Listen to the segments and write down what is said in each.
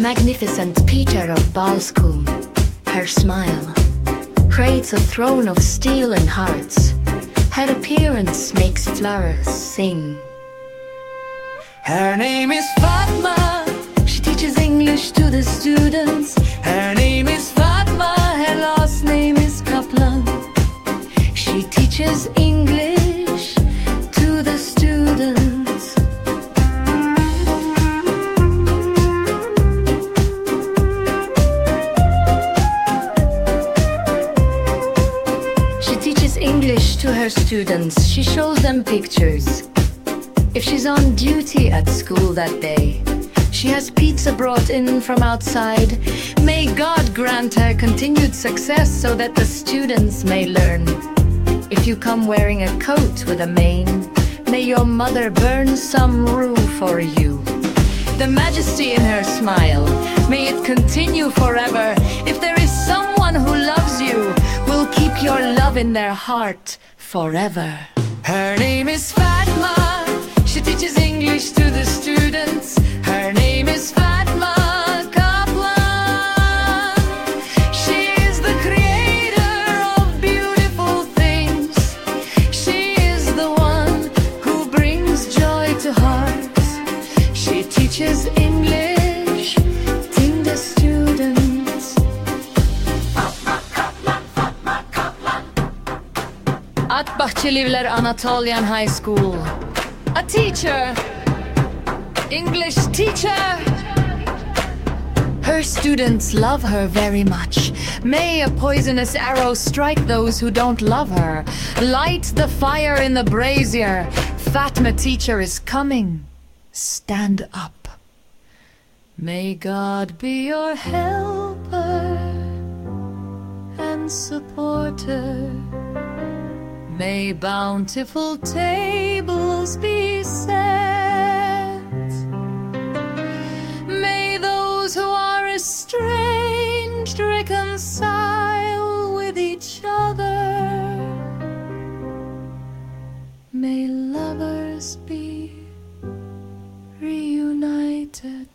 Magnificent Peter of Ball School. Her smile creates a throne of steel and hearts. Her appearance makes flowers sing. Her name is Fatma. She teaches English to the students. Her name is Fatma. Her last name is Kaplan. She teaches English to the students. She teaches English to her students. She shows them pictures. If she's on duty at school that day, she has pizza brought in from outside. May God grant her continued success so that the students may learn. If you come wearing a coat with a mane, may your mother burn some rue for you. The majesty in her smile, may it continue forever. If there is someone who loves you, will keep your love in their heart forever. Her name is Fatma. She teaches English to the students. Her name is Fatma Kaplan. She is the creator of beautiful things. She is the one who brings joy to hearts. She teaches English to the students. Fatma Kaplan, Fatma Kaplan. At Bahçelievler Anatolian High School. A teacher, English teacher. Her students love her very much. May a poisonous arrow strike those who don't love her. Light the fire in the brazier. Fatma teacher is coming. Stand up. May God be your helper and supporter. May bountiful tables be set. May those who are estranged reconcile with each other. May lovers be reunited.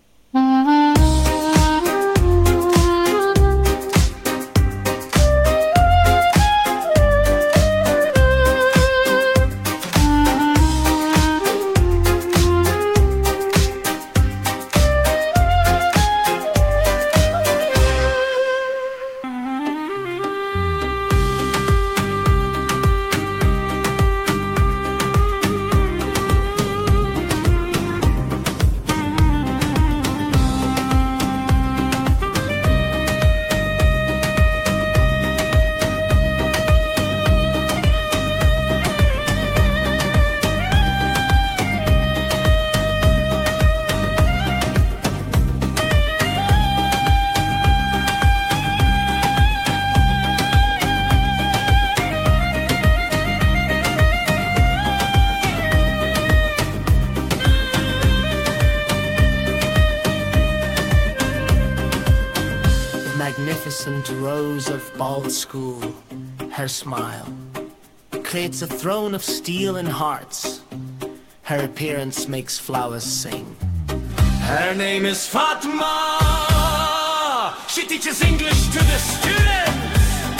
Magnificent Rose of Ball School. Her smile creates a throne of steel and hearts. Her appearance makes flowers sing. Her name is Fatma. She teaches English to the students.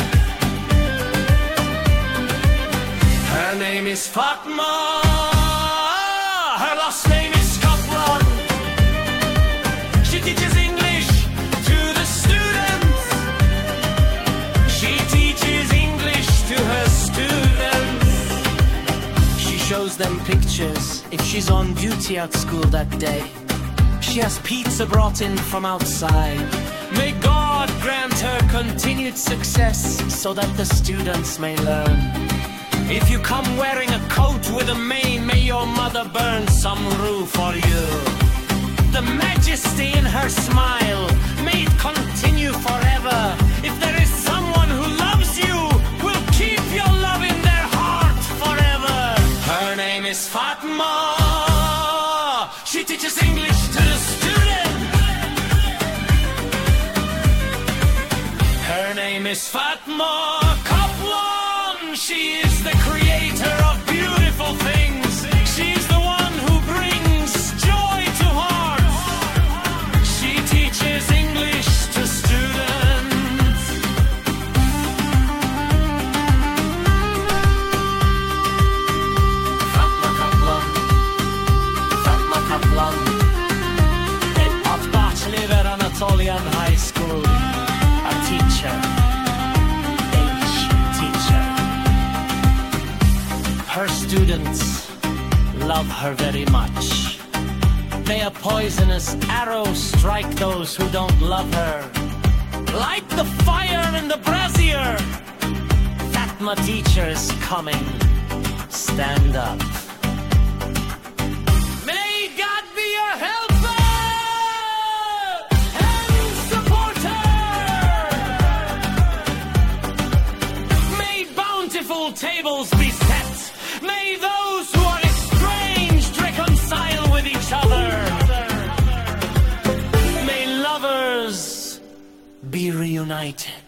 Her name is Fatma. Her last name is Kaplan. She teaches English to the students. She teaches English to her students. She shows them pictures if she's on duty at school that day. She has pizza brought in from outside. May God grant her continued success so that the students may learn. If you come wearing a coat with a mane, may your mother burn some rue for you. The majesty in her smile, may it continue forever. If there is someone who loves you, will keep your love in their heart forever. Her name is Fatma. She teaches English to the students. Her name is Fatma Kaplan. She is the creator of beautiful things. She's the one who brings joy to hearts. She teaches students love her very much. May a poisonous arrow strike those who don't love her. Light the fire in the brazier. Fatma teacher's coming. Stand up. May God be your helper and supporter. May bountiful tables be set. May those who are estranged reconcile with each other. May lovers be reunited.